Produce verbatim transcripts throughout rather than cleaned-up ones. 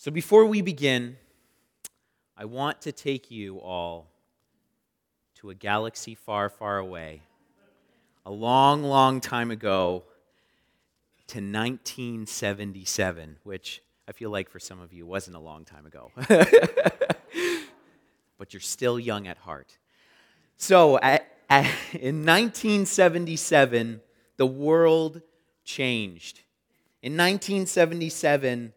So before we begin, I want to take you all to a galaxy far, far away, a long, long time ago, to nineteen seventy-seven, which I feel like for some of you wasn't a long time ago. But you're still young at heart. So at, at, in nineteen seventy-seven, the world changed. In nineteen seventy-seven,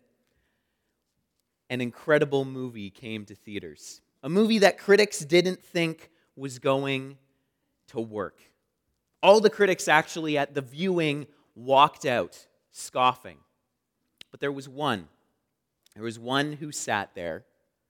an incredible movie came to theaters. A movie that critics didn't think was going to work. All the critics actually at the viewing walked out scoffing. But there was one. There was one who sat there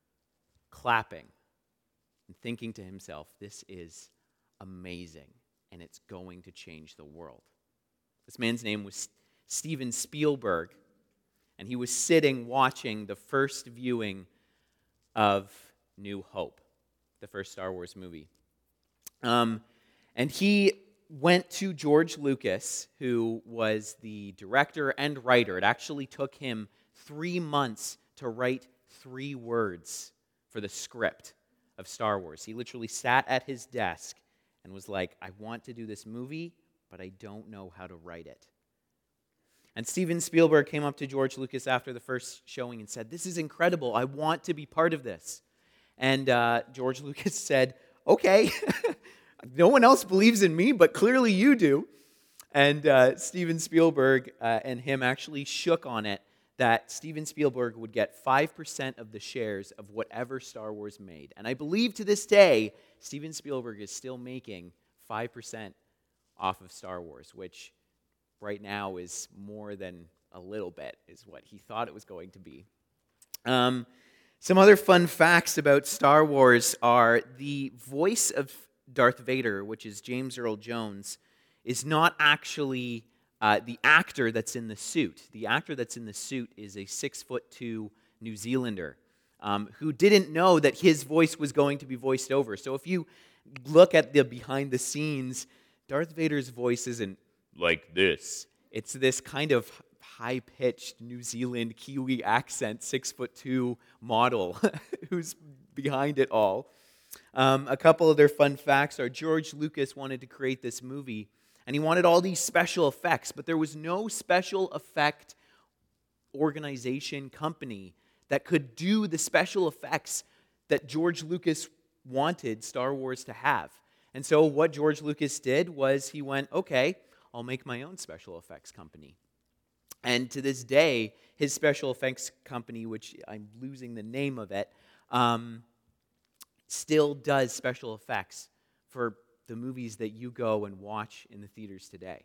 clapping and thinking to himself, this is amazing and it's going to change the world. This man's name was Steven Spielberg. And he was sitting watching the first viewing of New Hope, the first Star Wars movie. Um, and he went to George Lucas, who was the director and writer. It actually took him three months to write three words for the script of Star Wars. He literally sat at his desk and was like, I want to do this movie, but I don't know how to write it. And Steven Spielberg came up to George Lucas after the first showing and said, this is incredible. I want to be part of this. And uh, George Lucas said, okay, no one else believes in me, but clearly you do. And uh, Steven Spielberg uh, and him actually shook on it that Steven Spielberg would get five percent of the shares of whatever Star Wars made. And I believe to this day, Steven Spielberg is still making five percent off of Star Wars, which right now is more than a little bit, is what he thought it was going to be. Um, some other fun facts about Star Wars are the voice of Darth Vader, which is James Earl Jones, is not actually uh, the actor that's in the suit. The actor that's in the suit is a six foot two New Zealander um, who didn't know that his voice was going to be voiced over. So if you look at the behind the scenes, Darth Vader's voice isn't like this. It's this kind of high-pitched New Zealand Kiwi accent, six foot two model who's behind it all. Um, a couple of their fun facts are George Lucas wanted to create this movie, and he wanted all these special effects, but there was no special effect organization, company that could do the special effects that George Lucas wanted Star Wars to have. And so what George Lucas did was he went, okay, I'll make my own special effects company. And to this day, his special effects company, which I'm losing the name of it, um, still does special effects for the movies that you go and watch in the theaters today.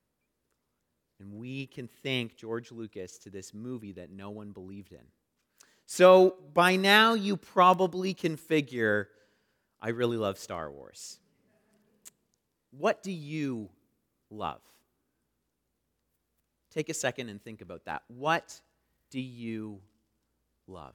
And we can thank George Lucas to this movie that no one believed in. So by now, you probably can figure, I really love Star Wars. What do you love? Take a second and think about that. What do you love?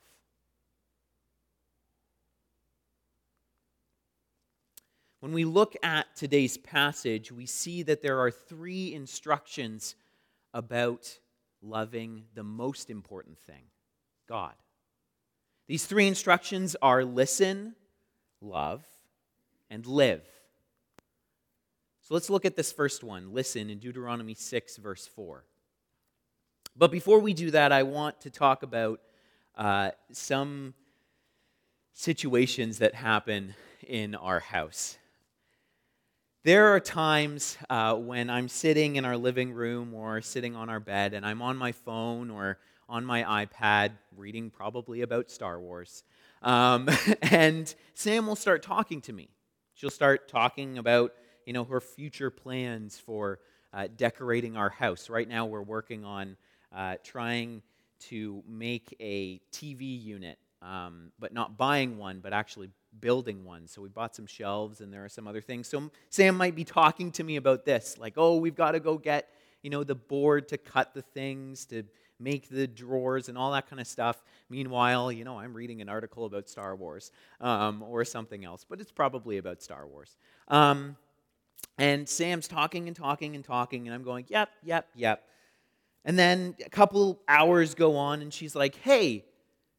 When we look at today's passage, we see that there are three instructions about loving the most important thing, God. These three instructions are listen, love, and live. So let's look at this first one, listen, in Deuteronomy six, verse four. But before we do that, I want to talk about uh, some situations that happen in our house. There are times uh, when I'm sitting in our living room or sitting on our bed and I'm on my phone or on my iPad reading probably about Star Wars. Um, and Sam will start talking to me. She'll start talking about you know, her future plans for uh, decorating our house. Right now we're working on uh, trying to make a T V unit, um, but not buying one, but actually building one. So we bought some shelves and there are some other things. So Sam might be talking to me about this, like, oh, we've got to go get, you know, the board to cut the things, to make the drawers and all that kind of stuff. Meanwhile, you know, I'm reading an article about Star Wars um, or something else, but it's probably about Star Wars. Um, And Sam's talking and talking and talking, and I'm going, yep, yep, yep. And then a couple hours go on, and she's like, hey,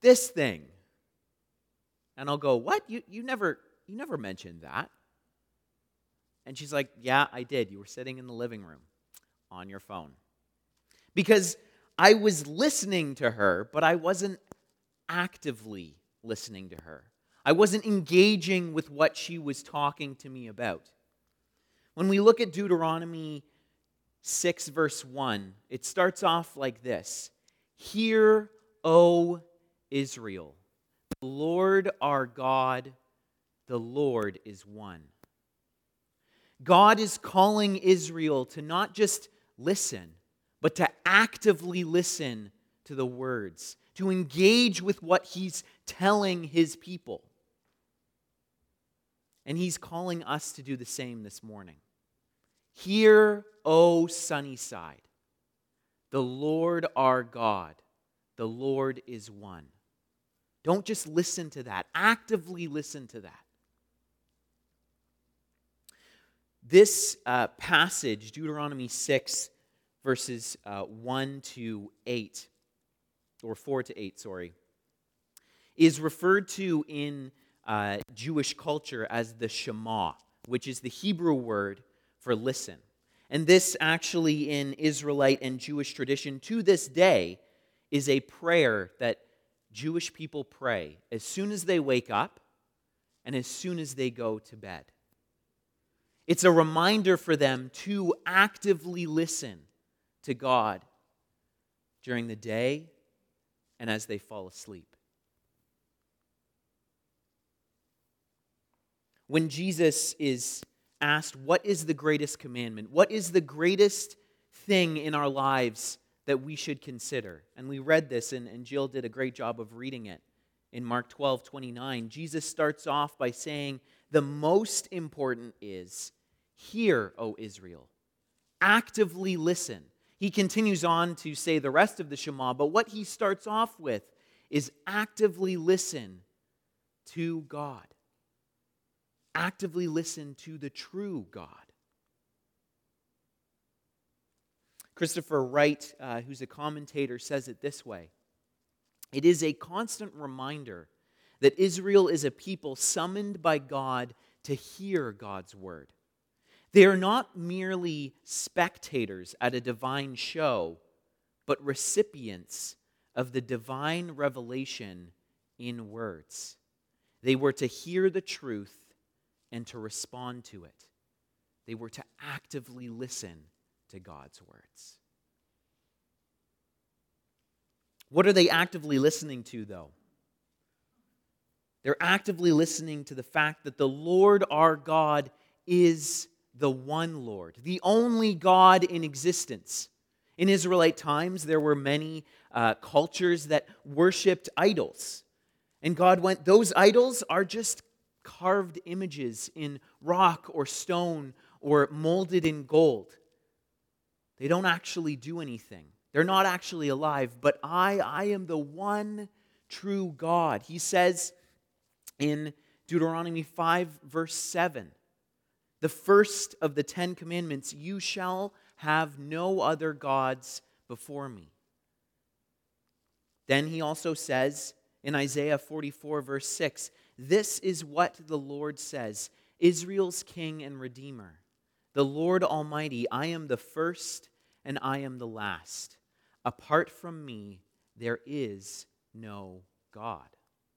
this thing. And I'll go, what? You, you, never, you never mentioned that. And she's like, yeah, I did. You were sitting in the living room on your phone. Because I was listening to her, but I wasn't actively listening to her. I wasn't engaging with what she was talking to me about. When we look at Deuteronomy six, verse one, it starts off like this. Hear, O Israel, the Lord our God, the Lord is one. God is calling Israel to not just listen, but to actively listen to the words, to engage with what he's telling his people. And he's calling us to do the same this morning. Hear, O Sunnyside, the Lord our God, the Lord is one. Don't just listen to that. Actively listen to that. This uh, passage, Deuteronomy six, verses uh, one to eight, or four to eight, sorry, is referred to in uh, Jewish culture as the Shema, which is the Hebrew word for listen. And this actually in Israelite and Jewish tradition to this day is a prayer that Jewish people pray as soon as they wake up and as soon as they go to bed. It's a reminder for them to actively listen to God during the day and as they fall asleep. When Jesus is asked, what is the greatest commandment? What is the greatest thing in our lives that we should consider? And we read this, and, and Jill did a great job of reading it in Mark twelve twenty-nine. Jesus starts off by saying, the most important is, hear, O Israel. Actively listen. He continues on to say the rest of the Shema, but what he starts off with is actively listen to God. Actively listen to the true God. Christopher Wright, uh, who's a commentator, says it this way. It is a constant reminder that Israel is a people summoned by God to hear God's word. They are not merely spectators at a divine show, but recipients of the divine revelation in words. They were to hear the truth and to respond to it. They were to actively listen to God's words. What are they actively listening to, though? They're actively listening to the fact that the Lord our God is the one Lord, the only God in existence. In Israelite times, there were many uh, cultures that worshipped idols. And God went, those idols are just carved images in rock or stone or molded in gold. They don't actually do anything. They're not actually alive. But I, I am the one true God. He says in Deuteronomy five, verse seven, the first of the Ten Commandments, you shall have no other gods before me. Then he also says in Isaiah forty-four, verse six, this is what the Lord says, Israel's King and Redeemer, the Lord Almighty, I am the first and I am the last. Apart from me, there is no God.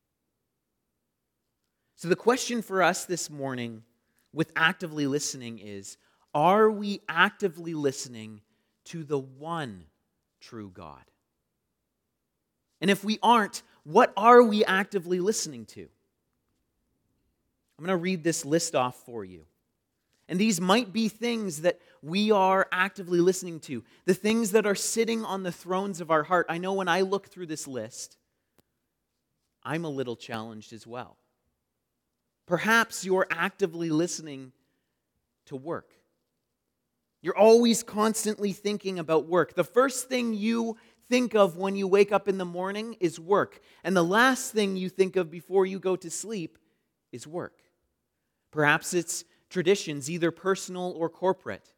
So the question for us this morning with actively listening is, are we actively listening to the one true God? And if we aren't, what are we actively listening to? I'm going to read this list off for you. And these might be things that we are actively listening to, the things that are sitting on the thrones of our heart. I know when I look through this list, I'm a little challenged as well. Perhaps you're actively listening to work. You're always constantly thinking about work. The first thing you think of when you wake up in the morning is work. And the last thing you think of before you go to sleep is work. Perhaps it's traditions, either personal or corporate.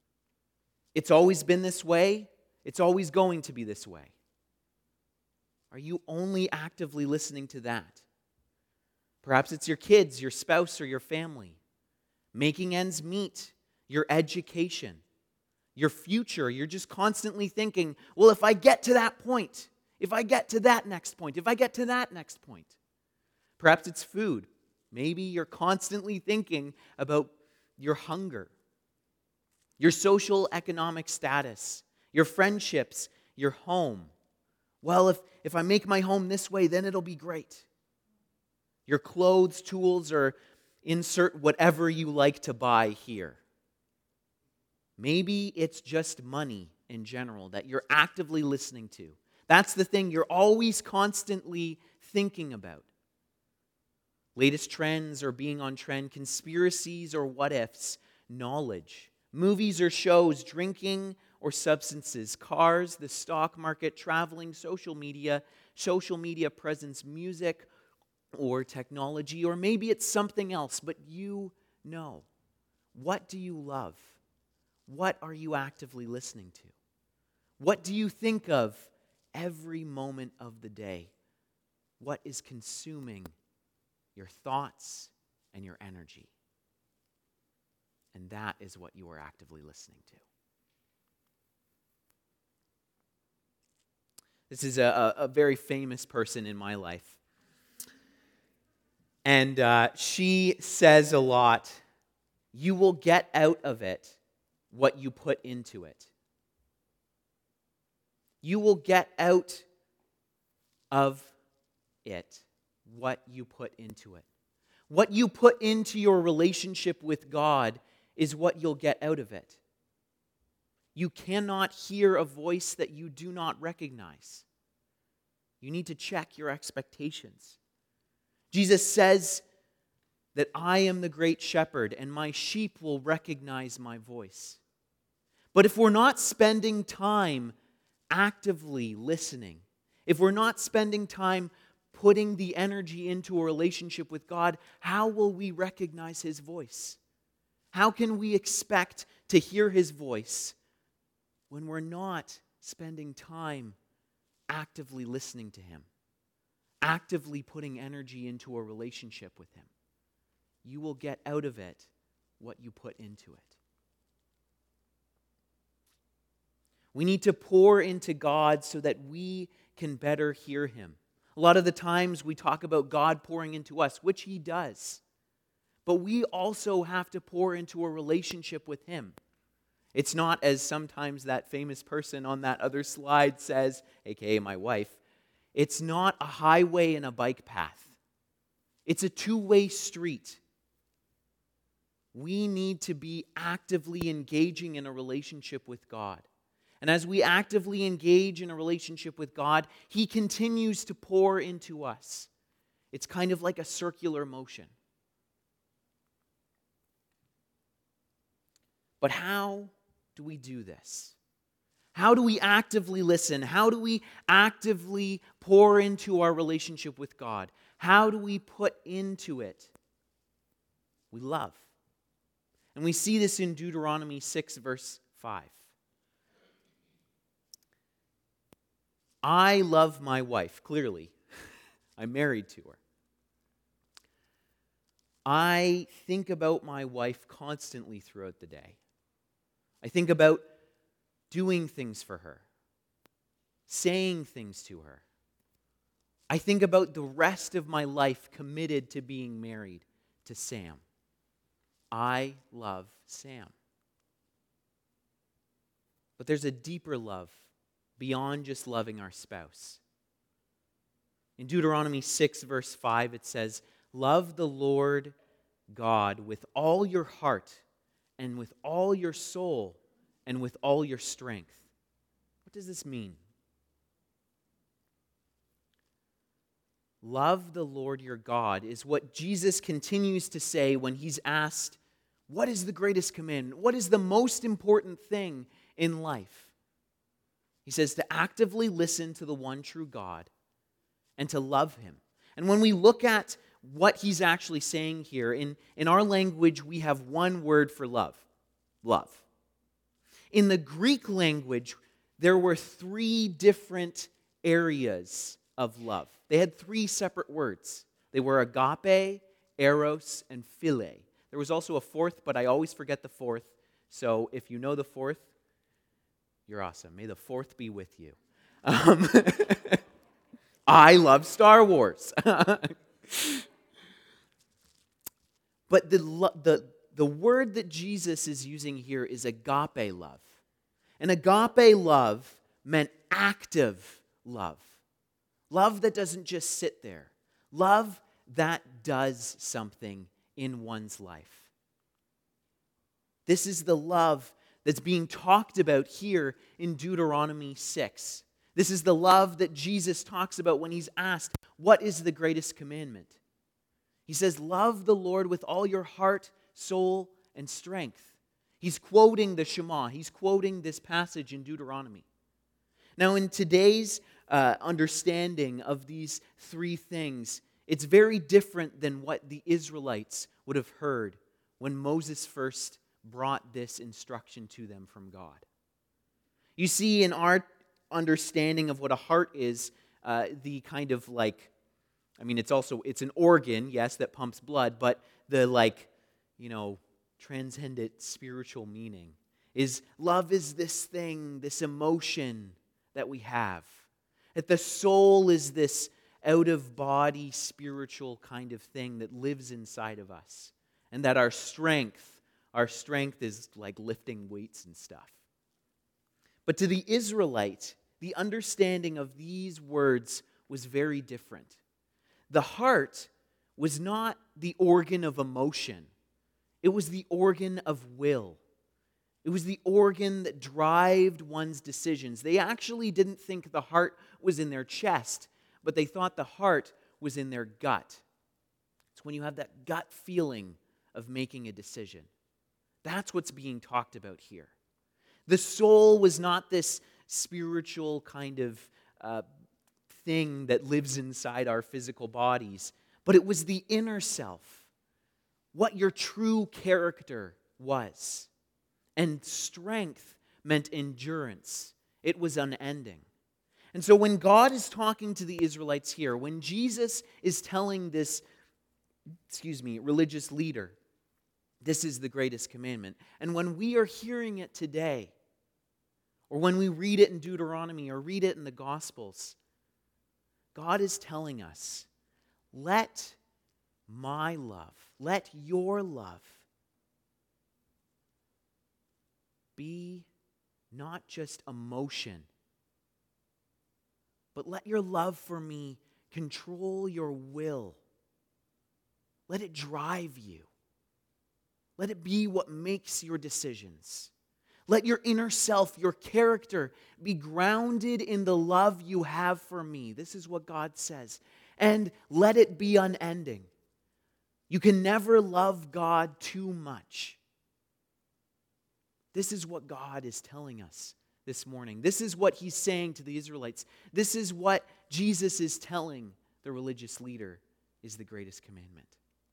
It's always been this way. It's always going to be this way. Are you only actively listening to that? Perhaps it's your kids, your spouse, or your family. Making ends meet, your education, your future. You're just constantly thinking, well, if I get to that point, if I get to that next point, if I get to that next point. Perhaps it's food. Maybe you're constantly thinking about your hunger, your social economic status, your friendships, your home. Well, if, if I make my home this way, then it'll be great. Your clothes, tools, or insert whatever you like to buy here. Maybe it's just money in general that you're actively listening to. That's the thing you're always constantly thinking about. Latest trends or being on trend, conspiracies or what-ifs, knowledge, movies or shows, drinking or substances, cars, the stock market, traveling, social media, social media presence, music, or technology, or maybe it's something else, but you know. What do you love? What are you actively listening to? What do you think of every moment of the day? What is consuming your thoughts and your energy? And that is what you are actively listening to. This is a, a very famous person in my life. And uh, she says a lot, you will get out of it what you put into it. You will get out of it what you put into it. What you put into your relationship with God is what you'll get out of it. You cannot hear a voice that you do not recognize. You need to check your expectations. Jesus says that I am the great shepherd and my sheep will recognize my voice. But if we're not spending time actively listening, if we're not spending time putting the energy into a relationship with God, how will we recognize His voice? How can we expect to hear His voice when we're not spending time actively listening to Him? Actively putting energy into a relationship with Him. You will get out of it what you put into it. We need to pour into God so that we can better hear Him. A lot of the times we talk about God pouring into us, which He does. But we also have to pour into a relationship with Him. It's not as sometimes that famous person on that other slide says, aka my wife, it's not a highway and a bike path. It's a two-way street. We need to be actively engaging in a relationship with God. And as we actively engage in a relationship with God, He continues to pour into us. It's kind of like a circular motion. But how do we do this? How do we actively listen? How do we actively pour into our relationship with God? How do we put into it? We love. And we see this in Deuteronomy six, verse five. I love my wife, clearly. I'm married to her. I think about my wife constantly throughout the day. I think about doing things for her, saying things to her. I think about the rest of my life committed to being married to Sam. I love Sam. But there's a deeper love beyond just loving our spouse. In Deuteronomy six, verse five, it says, love the Lord God with all your heart and with all your soul and with all your strength. What does this mean? Love the Lord your God is what Jesus continues to say when He's asked, what is the greatest commandment? What is the most important thing in life? He says to actively listen to the one true God and to love Him. And when we look at what He's actually saying here, in, in our language we have one word for love. Love. In the Greek language, there were three different areas of love. They had three separate words. They were agape, eros, and philia. There was also a fourth, but I always forget the fourth. So if you know the fourth, you're awesome. May the fourth be with you. Um, I love Star Wars. But the, the, the word that Jesus is using here is agape love. And agape love meant active love. Love that doesn't just sit there. Love that does something in one's life. This is the love that's being talked about here in Deuteronomy six. This is the love that Jesus talks about when he's asked, what is the greatest commandment? He says, love the Lord with all your heart, soul, and strength. He's quoting the Shema. He's quoting this passage in Deuteronomy. Now, in today's uh, understanding of these three things, it's very different than what the Israelites would have heard when Moses first brought this instruction to them from God. You see, in our understanding of what a heart is, uh, the kind of like, I mean, it's also, it's an organ, yes, that pumps blood, but the like, you know, transcendent spiritual meaning is love is this thing, this emotion that we have. That the soul is this out-of-body spiritual kind of thing that lives inside of us. And that our strength, our strength is like lifting weights and stuff. But to the Israelite, the understanding of these words was very different. The heart was not the organ of emotion. It was the organ of will. It was the organ that drove one's decisions. They actually didn't think the heart was in their chest, but they thought the heart was in their gut. It's when you have that gut feeling of making a decision. That's what's being talked about here. The soul was not this spiritual kind of uh, thing that lives inside our physical bodies, but it was the inner self, what your true character was. And strength meant endurance. It was unending. And so when God is talking to the Israelites here, when Jesus is telling this, excuse me, religious leader, this is the greatest commandment, and when we are hearing it today, or when we read it in Deuteronomy or read it in the Gospels, God is telling us, let my love, let your love be not just emotion, but let your love for me control your will. Let it drive you. Let it be what makes your decisions. Let your inner self, your character, be grounded in the love you have for me. This is what God says. And let it be unending. You can never love God too much. This is what God is telling us this morning. This is what he's saying to the Israelites. This is what Jesus is telling the religious leader is the greatest commandment.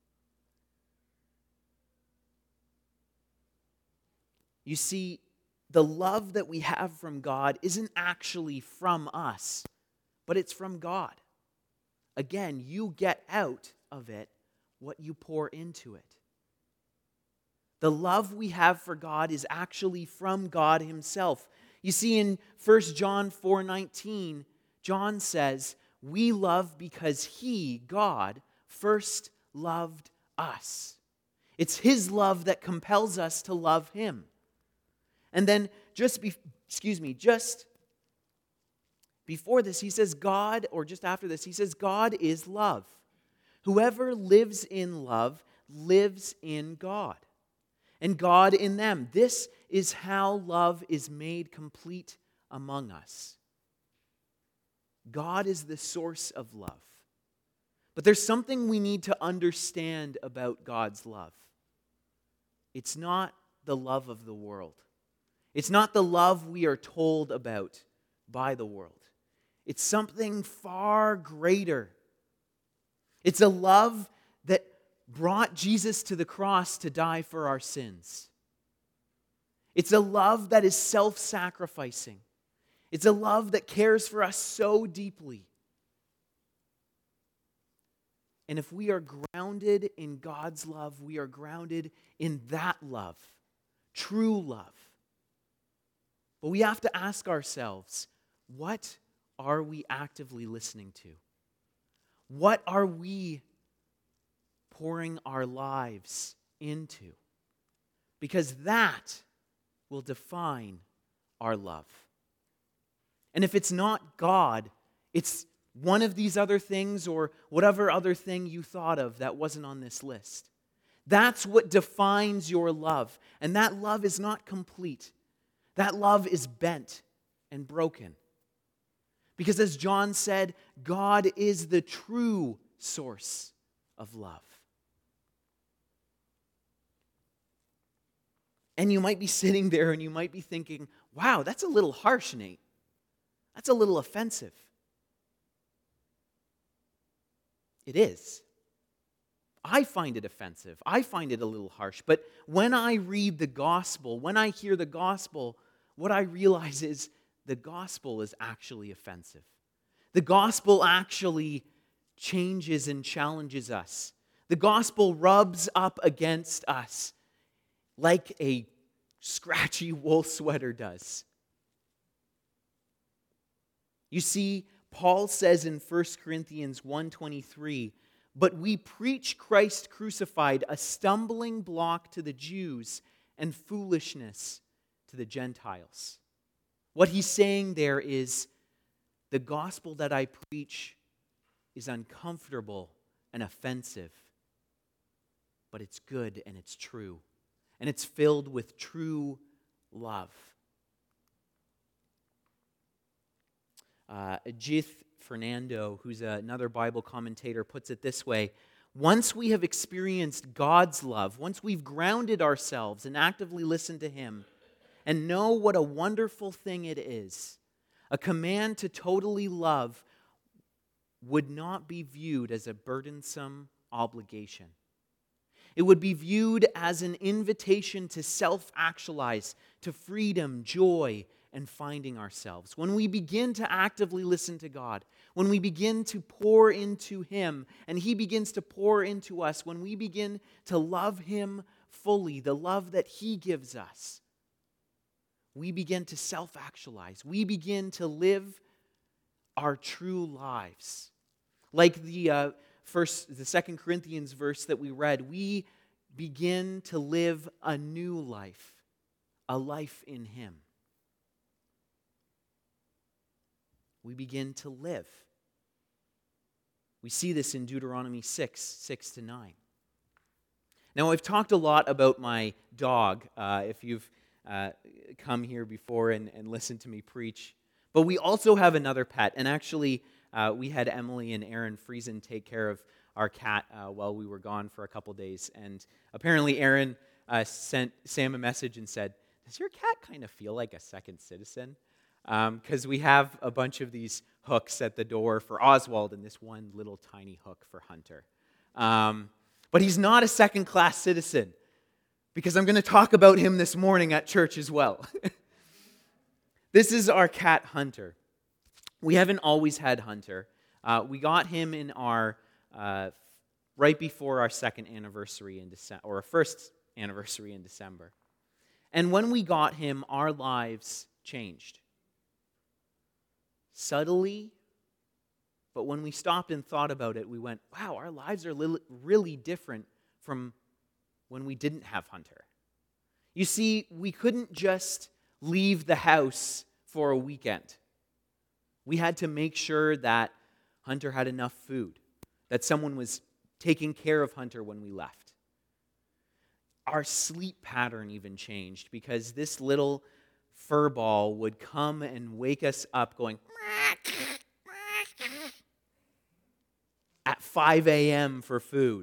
You see, the love that we have from God isn't actually from us, but it's from God. Again, you get out of it what you pour into it. The love we have for God is actually from God himself. You see, in First John four nineteen, John says, we love because he, God, first loved us. It's his love that compels us to love him. And then just be, excuse me, just before this, he says God, or just after this, he says God is love. Whoever lives in love lives in God, and God in them. This is how love is made complete among us. God is the source of love. But there's something we need to understand about God's love. It's not the love of the world. It's not the love we are told about by the world. It's something far greater. It's a love that brought Jesus to the cross to die for our sins. It's a love that is self-sacrificing. It's a love that cares for us so deeply. And if we are grounded in God's love, we are grounded in that love, true love. But we have to ask ourselves, what are we actively listening to? What are we pouring our lives into? Because that will define our love. And if it's not God, it's one of these other things or whatever other thing you thought of that wasn't on this list. That's what defines your love. And that love is not complete. That love is bent and broken. Because as John said, God is the true source of love. And you might be sitting there and you might be thinking, wow, that's a little harsh, Nate. That's a little offensive. It is. I find it offensive. I find it a little harsh. But when I read the gospel, when I hear the gospel, what I realize is the gospel is actually offensive. The gospel actually changes and challenges us. The gospel rubs up against us like a scratchy wool sweater does. You see, Paul says in First Corinthians one twenty-three, "But we preach Christ crucified, a stumbling block to the Jews and foolishness to the Gentiles." What he's saying there is, the gospel that I preach is uncomfortable and offensive, but it's good and it's true. And it's filled with true love. Uh, Ajith Fernando, who's another Bible commentator, puts it this way: once we have experienced God's love, once we've grounded ourselves and actively listened to Him, and know what a wonderful thing it is, a command to totally love would not be viewed as a burdensome obligation. It would be viewed as an invitation to self-actualize, to freedom, joy, and finding ourselves. When we begin to actively listen to God, when we begin to pour into Him, and He begins to pour into us, when we begin to love Him fully, the love that He gives us, we begin to self-actualize. We begin to live our true lives. Like the uh, first, the Second Corinthians verse that we read, we begin to live a new life, a life in Him. We begin to live. We see this in Deuteronomy six, six to nine. Now, I've talked a lot about my dog, uh, if you've uh, come here before and, and listened to me preach. But we also have another pet, and actually, uh, we had Emily and Aaron Friesen take care of our cat uh, while we were gone for a couple days. And apparently, Aaron uh, sent Sam a message and said, "Does your cat kind of feel like a second citizen?" Because um, we have a bunch of these hooks at the door for Oswald and this one little tiny hook for Hunter. Um, but he's not a second-class citizen, because I'm going to talk about him this morning at church as well. This is our cat, Hunter. We haven't always had Hunter. Uh, we got him in our, uh, right before our second anniversary in December, or our first anniversary in December. And when we got him, our lives changed. Subtly, but when we stopped and thought about it, we went, wow, our lives are li- really different from when we didn't have Hunter. You see, we couldn't just leave the house for a weekend. We had to make sure that Hunter had enough food, that someone was taking care of Hunter when we left. Our sleep pattern even changed, because this little fur ball would come and wake us up going at five a.m. for food.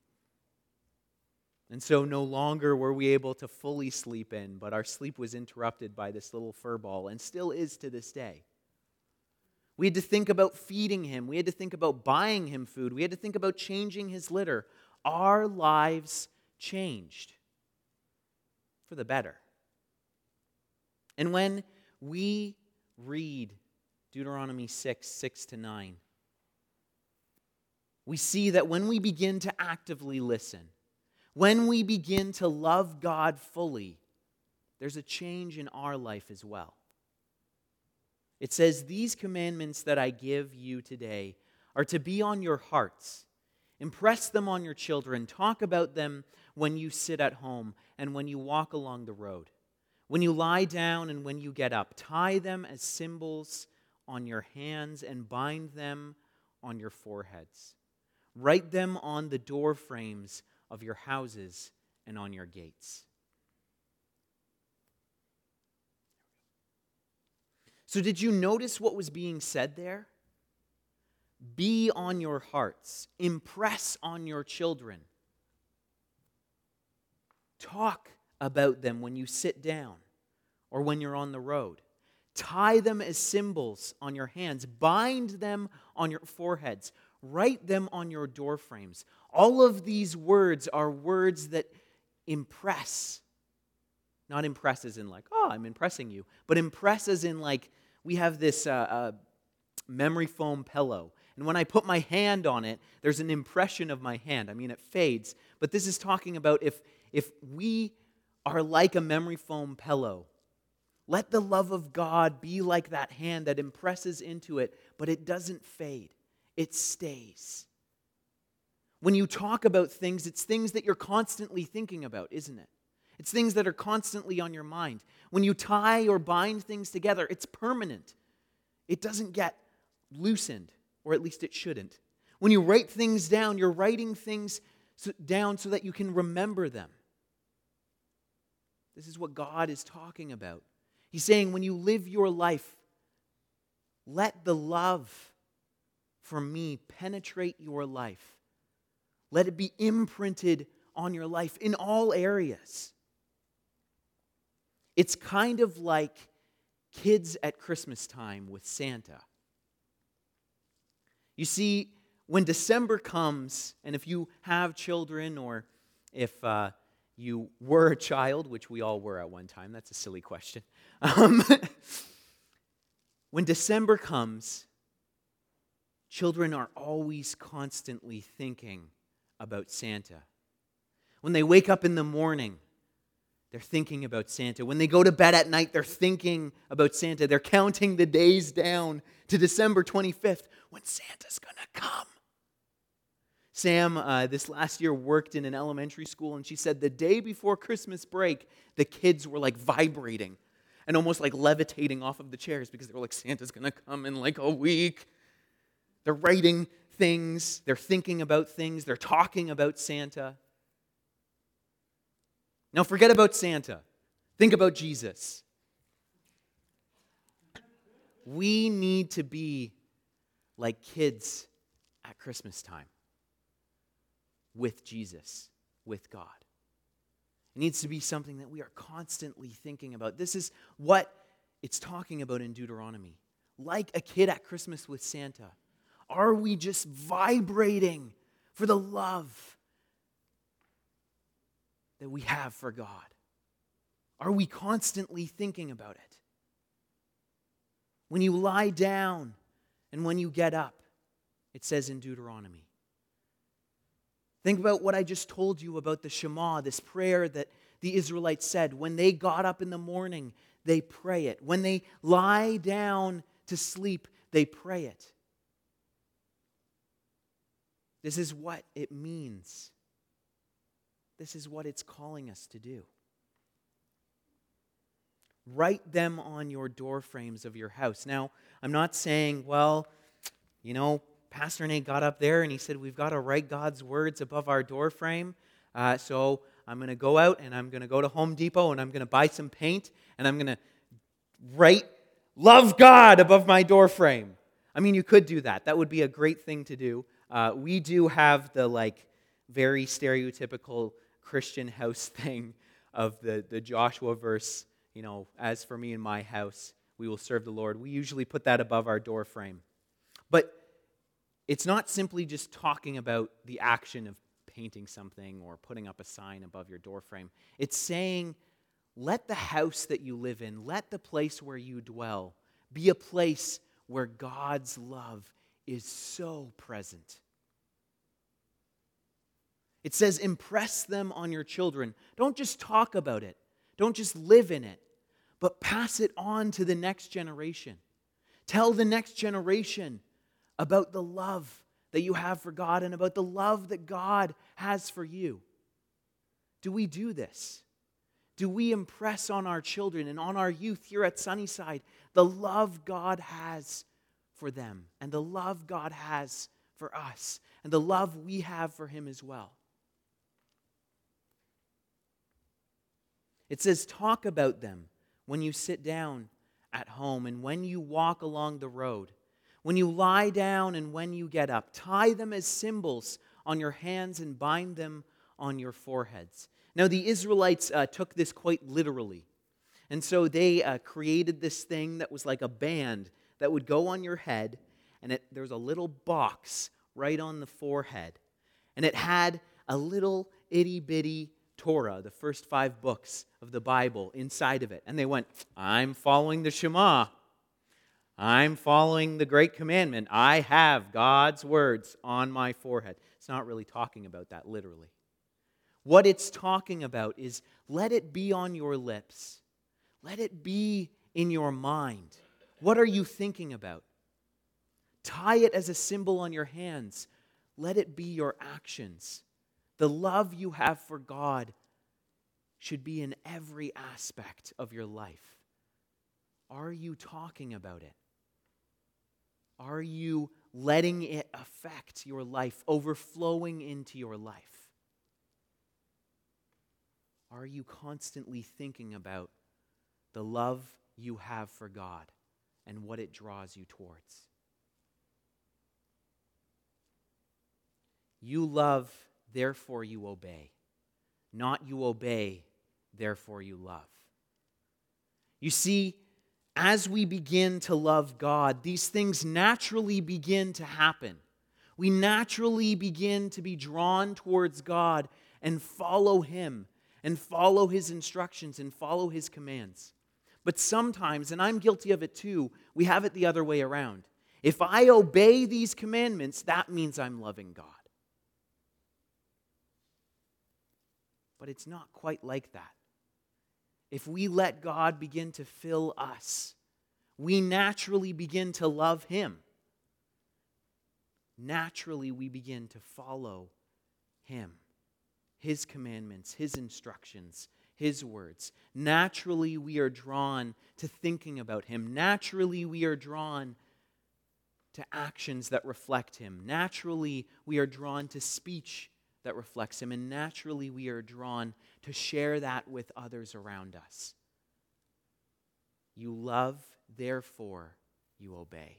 And so no longer were we able to fully sleep in, but our sleep was interrupted by this little fur ball, and still is to this day. We had to think about feeding him. We had to think about buying him food. We had to think about changing his litter. Our lives changed for the better. And when we read Deuteronomy six, six to nine, we see that when we begin to actively listen, when we begin to love God fully, there's a change in our life as well. It says, "These commandments that I give you today are to be on your hearts. Impress them on your children. Talk about them when you sit at home and when you walk along the road, when you lie down and when you get up. Tie them as symbols on your hands and bind them on your foreheads. Write them on the door frames of your houses and on your gates." So did you notice what was being said there? Be on your hearts. Impress on your children. Talk about them when you sit down or when you're on the road. Tie them as symbols on your hands. Bind them on your foreheads. Write them on your door frames. All of these words are words that impress. Not impress as in like, oh, I'm impressing you. But impress as in like, we have this uh, uh, memory foam pillow. And when I put my hand on it, there's an impression of my hand. I mean, it fades. But this is talking about if, if we are like a memory foam pillow, let the love of God be like that hand that impresses into it, but it doesn't fade. It stays. When you talk about things, it's things that you're constantly thinking about, isn't it? It's things that are constantly on your mind. When you tie or bind things together, it's permanent. It doesn't get loosened, or at least it shouldn't. When you write things down, you're writing things down so that you can remember them. This is what God is talking about. He's saying when you live your life, let the love for me penetrate your life. Let it be imprinted on your life in all areas. It's kind of like kids at Christmas time with Santa. You see, when December comes, and if you have children or if uh, you were a child, which we all were at one time, that's a silly question. Um, when December comes, children are always constantly thinking about Santa. When they wake up in the morning, they're thinking about Santa. When they go to bed at night, they're thinking about Santa. They're counting the days down to December twenty-fifth when Santa's going to come. Sam, uh, this last year, worked in an elementary school, and she said the day before Christmas break, the kids were like vibrating and almost like levitating off of the chairs because they were like, Santa's going to come in like a week. They're writing things. They're thinking about things. They're talking about Santa. Now forget about Santa. Think about Jesus. We need to be like kids at Christmas time with Jesus, with God. It needs to be something that we are constantly thinking about. This is what it's talking about in Deuteronomy. Like a kid at Christmas with Santa. Are we just vibrating for the love that we have for God? Are we constantly thinking about it? When you lie down and when you get up, it says in Deuteronomy. Think about what I just told you about the Shema, this prayer that the Israelites said. When they got up in the morning, they pray it. When they lie down to sleep, they pray it. This is what it means. This is what it's calling us to do. Write them on your door frames of your house. Now, I'm not saying, well, you know, Pastor Nate got up there and he said, we've got to write God's words above our door frame. Uh, so I'm going to go out and I'm going to go to Home Depot and I'm going to buy some paint and I'm going to write, love God above my door frame. I mean, you could do that. That would be a great thing to do. Uh, we do have the, like, very stereotypical Christian house thing of the, the Joshua verse, you know, as for me and my house, we will serve the Lord. We usually put that above our door frame. But it's not simply just talking about the action of painting something or putting up a sign above your door frame. It's saying, let the house that you live in, let the place where you dwell be a place where God's love is so present. It says, impress them on your children. Don't just talk about it. Don't just live in it, but pass it on to the next generation. Tell the next generation about the love that you have for God and about the love that God has for you. Do we do this? Do we impress on our children and on our youth here at Sunnyside the love God has for them and the love God has for us and the love we have for Him as well? It says, talk about them when you sit down at home and when you walk along the road, when you lie down and when you get up. Tie them as symbols on your hands and bind them on your foreheads. Now, the Israelites uh, took this quite literally. And so they uh, created this thing that was like a band that would go on your head, and it, there was a little box right on the forehead. And it had a little itty-bitty Torah, the first five books of the Bible, inside of it. And they went, I'm following the Shema. I'm following the great commandment. I have God's words on my forehead. It's not really talking about that literally. What it's talking about is let it be on your lips. Let it be in your mind. What are you thinking about? Tie it as a symbol on your hands. Let it be your actions. The love you have for God should be in every aspect of your life. Are you talking about it? Are you letting it affect your life, overflowing into your life? Are you constantly thinking about the love you have for God and what it draws you towards? You love, therefore you obey. Not you obey, therefore you love. You see, as we begin to love God, these things naturally begin to happen. We naturally begin to be drawn towards God and follow Him and follow His instructions and follow His commands. But sometimes, and I'm guilty of it too, we have it the other way around. If I obey these commandments, that means I'm loving God. But it's not quite like that. If we let God begin to fill us, we naturally begin to love Him. Naturally, we begin to follow Him, His commandments, His instructions, His words. Naturally, we are drawn to thinking about Him. Naturally, we are drawn to actions that reflect Him. Naturally, we are drawn to speech that reflects Him. And naturally, we are drawn to share that with others around us. You love, therefore you obey.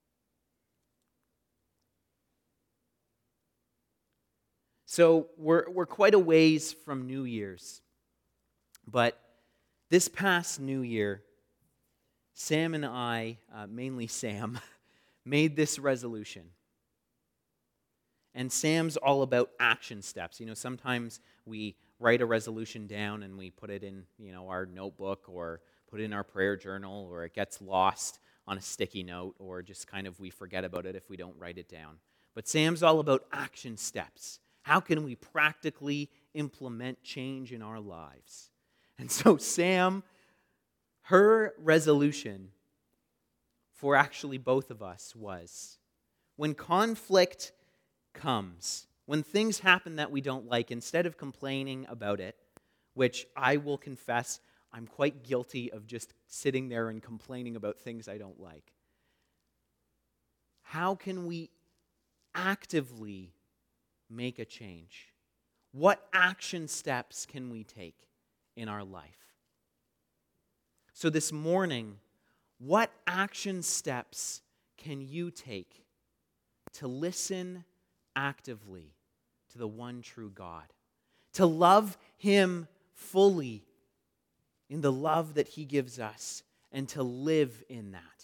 So we're, we're quite a ways from New Year's. But this past New Year, Sam and I, uh, mainly Sam, made this resolution. And Sam's all about action steps. You know, sometimes we write a resolution down and we put it in, you know, our notebook or put it in our prayer journal, or it gets lost on a sticky note, or just kind of we forget about it if we don't write it down. But Sam's all about action steps. How can we practically implement change in our lives? And so Sam, her resolution for actually both of us was, when conflict comes, when things happen that we don't like, instead of complaining about it, which I will confess I'm quite guilty of just sitting there and complaining about things I don't like, how can we actively make a change? What action steps can we take in our life? So this morning, what action steps can you take to listen actively to the one true God, to love Him fully in the love that He gives us, and to live in that?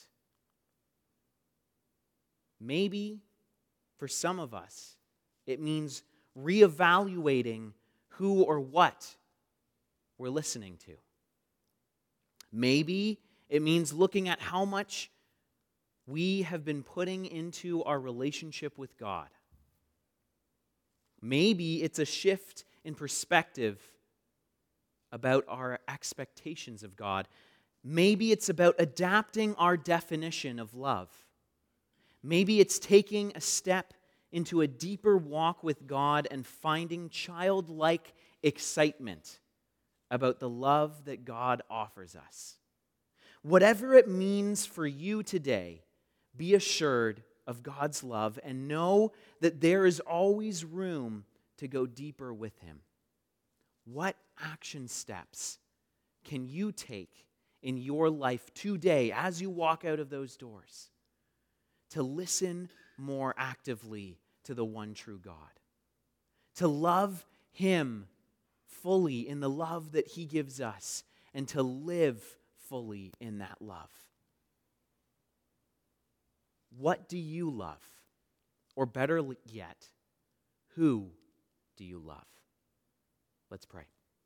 Maybe for some of us, it means reevaluating who or what we're listening to. Maybe it means looking at how much we have been putting into our relationship with God. Maybe it's a shift in perspective about our expectations of God. Maybe it's about adapting our definition of love. Maybe it's taking a step into a deeper walk with God and finding childlike excitement about the love that God offers us. Whatever it means for you today, be assured of God's love and know that there is always room to go deeper with Him. What action steps can you take in your life today as you walk out of those doors to listen more actively to the one true God, to love Him fully in the love that He gives us, and to live fully in that love? What do you love? Or better yet, who do you love? Let's pray.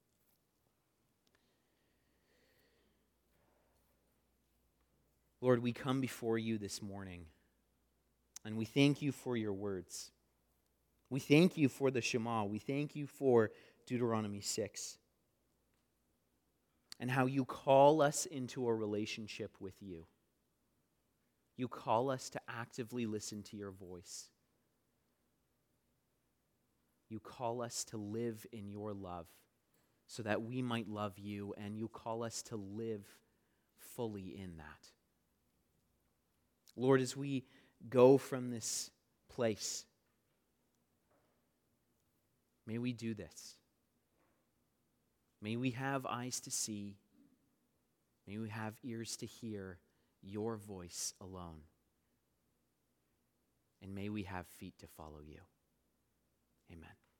Lord, we come before you this morning, and we thank you for your words. We thank you for the Shema. We thank you for Deuteronomy six, and how you call us into a relationship with you. You call us to actively listen to your voice. You call us to live in your love so that we might love you, and you call us to live fully in that. Lord, as we go from this place, may we do this. May we have eyes to see. May we have ears to hear your voice alone. And may we have feet to follow you. Amen.